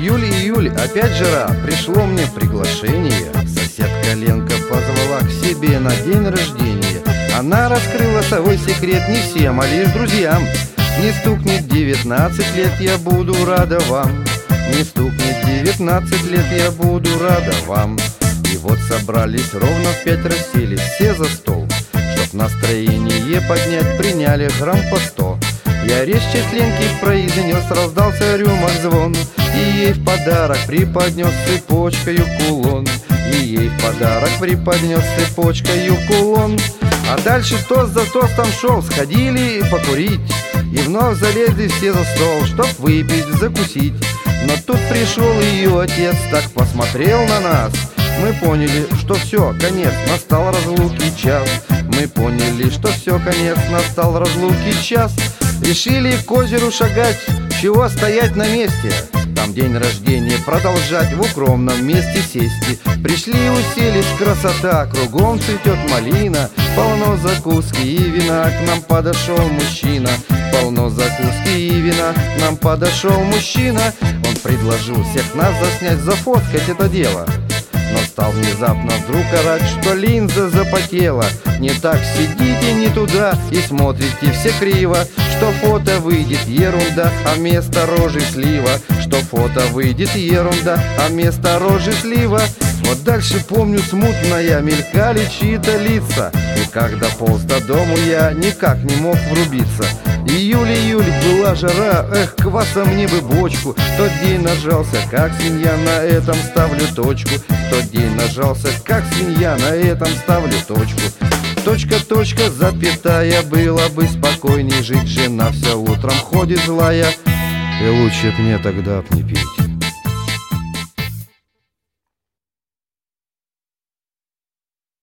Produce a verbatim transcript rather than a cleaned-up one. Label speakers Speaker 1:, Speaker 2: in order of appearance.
Speaker 1: Июль, июль, опять жара, пришло мне приглашение. Соседка Ленка позвала к себе на день рождения. Она раскрыла свой секрет не всем, а лишь друзьям. Не стукнет девятнадцать лет, я буду рада вам. Не стукнет девятнадцать лет, я буду рада вам. И вот собрались, ровно в пять расселись все за стол. Чтоб настроение поднять, приняли грамм по сто. Я речь честь Ленки произнес, раздался рюмок звон. И ей в подарок преподнес цепочкою кулон. И ей в подарок преподнес цепочкою кулон. А дальше тост за тостом шел, сходили покурить. И вновь залезли все за стол, чтоб выпить, закусить. Но тут пришел ее отец, так посмотрел на нас. Мы поняли, что все, конец, настал разлуки час. Мы поняли, что все, конец, настал разлуки час. Решили к озеру шагать, чего стоять на месте. Там день рождения продолжать, в укромном месте сесть. Пришли, уселись, красота, кругом цветет малина. Полно закуски и вина, к нам подошел мужчина. Полно закуски и вина, к нам подошел мужчина. Он предложил всех нас заснять, зафоткать это дело. Но стал внезапно вдруг орать, что линза запотела. Не так сидите, не туда, и смотрите все криво. Что фото выйдет ерунда, а вместо рожи слива. Что фото выйдет ерунда, а вместо рожи слива. Вот дальше помню смутно, мелькали чьи-то лица. И когда полз до дому, я никак не мог врубиться. Июль, июль, была жара, эх, кваса мне бы бочку. Тот день нажался, как свинья, на этом ставлю точку. Тот день нажался, как свинья, на этом ставлю точку. Точка, точка, запятая, было бы спокойней жить. Жена вся утром ходит злая, и лучше б мне тогда б не пить.